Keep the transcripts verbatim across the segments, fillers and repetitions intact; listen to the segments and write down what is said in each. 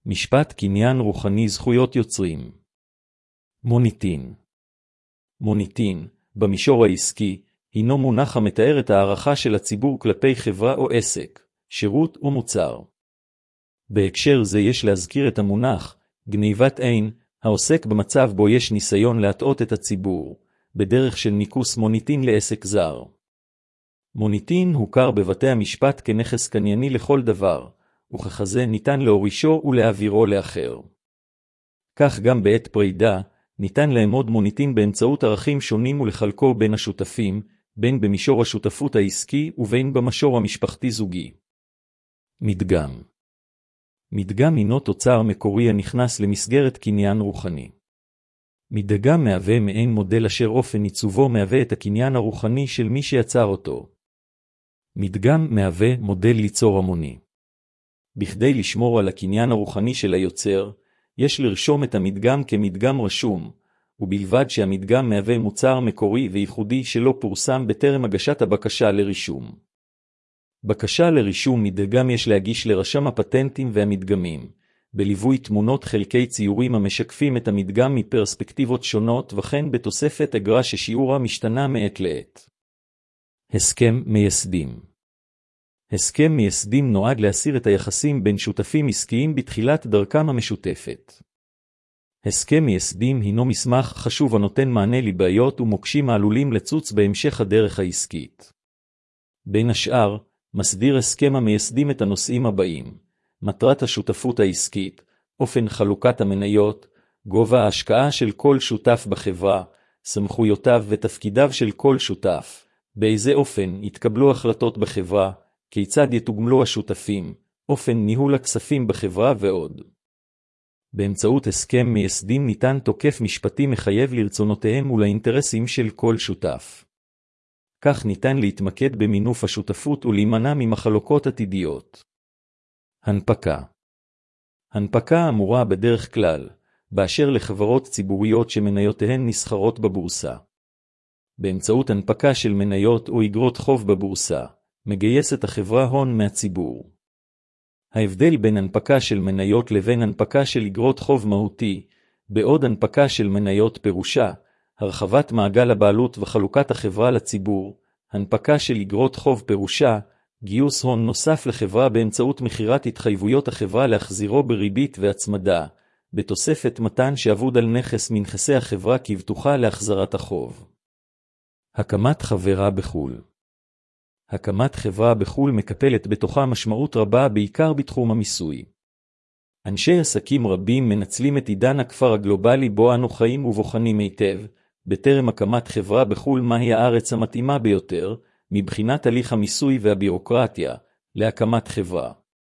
משפט קניין רוחני זכויות יוצרים. מוניטין. מוניטין, במישור העסקי, הינו מונח המתאר את הערכה של הציבור כלפי חברה או עסק, שירות או מוצר. בהקשר זה יש להזכיר את המונח, גניבת עין, העוסק במצב בו יש ניסיון להטעות את הציבור, בדרך של ניכוס מוניטין לעסק זר. מוניטין הוכר בבתי המשפט כנכס קנייני לכל דבר, וככזה ניתן להורישו ולהעבירו לאחר. כך גם בעת פרידה, ניתן לאמוד מוניטין באמצעות ערכים שונים ולחלקו בין השותפים, בין במישור השותפות העסקי ובין במישור המשפחתי-זוגי. מדגם. מדגם הינו תוצר מקורי הנכנס למסגרת קניין רוחני. מדגם מהווה מעין מודל אשר אופן עיצובו מהווה את הקניין הרוחני של מי שיצר אותו. מדגם מהווה מודל ליצור המוני. בכדי לשמור על הקניין הרוחני של היוצר, יש לרשום את המדגם כמדגם רשום, ובלבד שהמדגם מהווה מוצר מקורי וייחודי שלא פורסם בטרם הגשת הבקשה לרישום. בקשה לרישום מדגם יש להגיש לרשם הפטנטים והמדגמים, בליווי תמונות חלקי ציורים המשקפים את המדגם מפרספקטיבות שונות וכן בתוספת אגרה ששיעורה משתנה מעת לעת. הסכם מייסדים. הסכם מייסדים נועד להסיר את היחסים בין שותפים עסקיים בתחילת דרכם המשותפת. הסכם מייסדים הינו מסמך חשוב הנותן מענה לבעיות ומוקשים העלולים לצוץ בהמשך הדרך העסקית. בין השאר, מסדיר הסכם המייסדים את הנושאים הבאים: מטרת השותפות העסקית, אופן חלוקת המניות, גובה ההשקעה של כל שותף בחברה, סמכויותיו ותפקידיו של כל שותף, באיזה אופן יתקבלו החלטות בחברה, כיצד יתוגמלו השותפים, אופן ניהול הכספים בחברה ועוד. באמצעות הסכם מייסדים ניתן תוקף משפטי מחייב לרצונותיהם ולאינטרסים של כל שותף. כך ניתן להתמקד במינוף השותפות ולהימנע ממחלוקות עתידיות. הנפקה. הנפקה אמורה בדרך כלל, באשר לחברות ציבוריות שמניותיהן נסחרות בבורסה. באמצעות הנפקה של מניות או אגרות חוב בבורסה, מגייסת החברה הון מהציבור. ההבדל בין הנפקה של מניות לבין הנפקה של אגרות חוב מהותי, בעוד הנפקה של מניות פירושה, הרחבת מעגל הבעלות וחלוקת החברה לציבור, הנפקה של אגרות חוב פירושה, גיוס הון נוסף לחברה באמצעות מחירת התחייבויות החברה להחזירו בריבית והצמדה, בתוספת מתן שעבוד על נכס מנכסי החברה כבטוחה להחזרת החוב. הקמת חברה בחו"ל. הקמת חברה בחו"ל מקפלת בתוכה משמעות רבה בעיקר בתחום המיסוי. אנשי עסקים רבים מנצלים את עידן הכפר הגלובלי בו אנו חיים ובוחנים היטב, בטרם הקמת חברה בחו"ל מהי הארץ המתאימה ביותר, מבחינת הליך המיסוי והבירוקרטיה, להקמת חברה.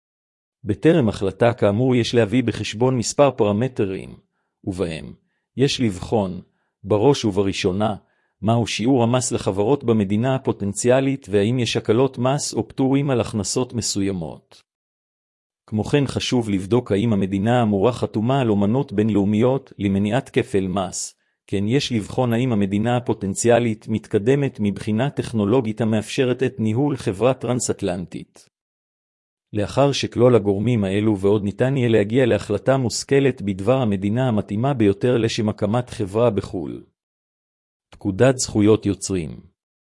בטרם החלטה כאמור יש להביא בחשבון מספר פרמטרים, ובהם יש לבחון, בראש ובראשונה, מהו שיעור המס לחברות במדינה הפוטנציאלית והאם יש הקלות מס או פטורים על הכנסות מסוימות. כמו כן חשוב לבדוק האם המדינה אמורה חתומה על אומנות בינלאומיות למניעת כפל מס, כן יש לבחון האם המדינה הפוטנציאלית מתקדמת מבחינה טכנולוגית המאפשרת את ניהול חברה טרנס-אטלנטית. לאחר שכלול הגורמים האלו ועוד ניתן יהיה להגיע להחלטה מושכלת בדבר המדינה המתאימה ביותר לשם הקמת חברה בחו"ל. פקודת זכויות יוצרים.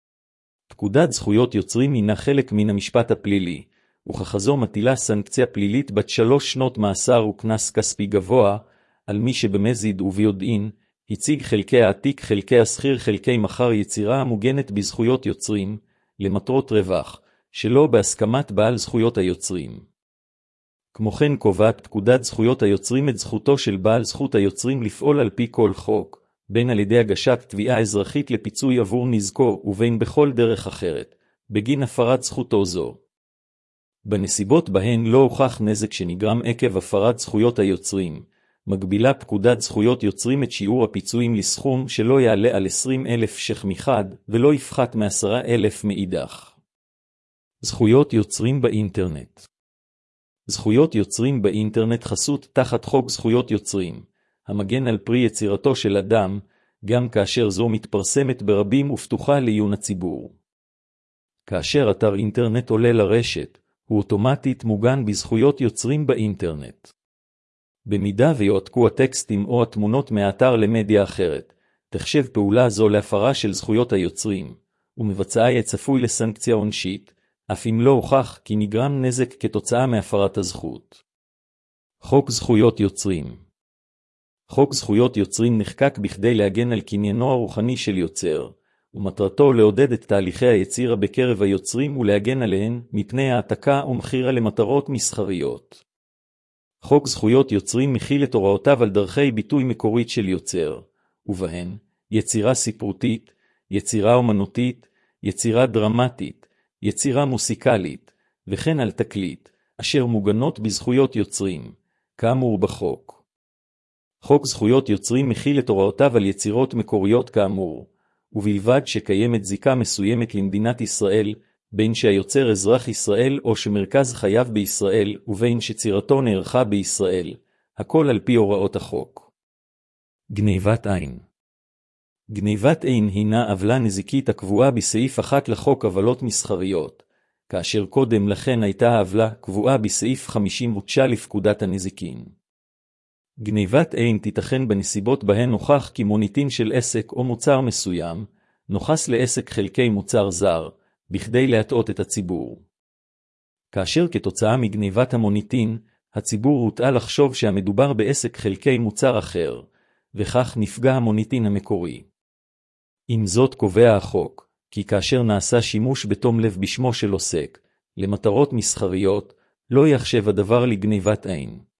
פקודת זכויות יוצרים הינה חלק מן המשפט הפלילי, וככזו מטילה סנקציה פלילית בת שלוש שנות מאסר וקנס כספי גבוה, על מי שבמזיד וביודעין, הציג חלקי העתיק חלקי השכיר חלקי מחר יצירה המוגנת בזכויות יוצרים, למטרות רווח, שלא בהסכמת בעל זכויות היוצרים. כמו כן קובעת פקודת זכויות היוצרים את זכותו של בעל זכות היוצרים לפעול על פי כל חוק, בין על ידי הגשת תביעה אזרחית לפיצוי עבור נזקו ובין בכל דרך אחרת, בגין הפרת זכותו זו. בנסיבות בהן לא הוכח נזק שנגרם עקב הפרת זכויות היוצרים, מגבילה פקודת זכויות יוצרים את שיעור הפיצויים לסכום שלא יעלה על עשרים אלף ש"ח מחד ולא יפחת מ-עשרה אלף מאידך. זכויות יוצרים באינטרנט. זכויות יוצרים באינטרנט חסות תחת חוק זכויות יוצרים, המגן על פרי יצירתו של אדם, גם כאשר זו מתפרסמת ברבים ופתוחה לעיון הציבור. כאשר אתר אינטרנט עולה לרשת, הוא אוטומטית מוגן בזכויות יוצרים באינטרנט. במידה ויועתקו הטקסטים או התמונות מהאתר למדיה אחרת, תחשב פעולה זו להפרה של זכויות היוצרים, ומבצעה יהיה צפוי לסנקציה עונשית, אף אם לא הוכח כי נגרם נזק כתוצאה מהפרת הזכות. חוק זכויות יוצרים. חוק זכויות יוצרים נחקק בכדי להגן על קניינו הרוחני של יוצר, ומטרתו לעודד את תהליכי היצירה בקרב היוצרים ולהגן עליהן מפני העתקה ומכירה למטרות מסחריות. חוק זכויות יוצרים מכיל את הוראותיו על דרכי ביטוי מקורית של יוצר, ובהן יצירה ספרותית, יצירה אומנותית, יצירה דרמטית, יצירה מוסיקלית, וכן על תקליט, אשר מוגנות בזכויות יוצרים, כאמור בחוק. חוק זכויות יוצרים מכיל את הוראותיו על יצירות מקוריות כאמור, ובלבד שקיימת זיקה מסוימת למדינת ישראל, בין שהיוצר אזרח ישראל או שמרכז חייו בישראל, ובין שצירתו נערכה בישראל, הכל על פי הוראות החוק. גניבת עין. גניבת עין הינה עוולה נזיקית הקבועה בסעיף אחת לחוק עוולות מסחריות, כאשר קודם לכן הייתה העוולה קבועה בסעיף חמישים ותשע לפקודת הנזיקין. גניבת עין תיתכן בנסיבות בהן נוכח כי מוניטין של עסק או מוצר מסוים, נוחס לעסק חלקי מוצר זר, בכדי להטעות את הציבור. כאשר כתוצאה מגניבת המוניטין, הציבור הוטעה לחשוב שהמדובר בעסק חלקי מוצר אחר, וכך נפגע המוניטין המקורי. עם זאת קובע החוק, כי כאשר נעשה שימוש בתום לב בשמו של עוסק, למטרות מסחריות, לא יחשב הדבר לגניבת עין.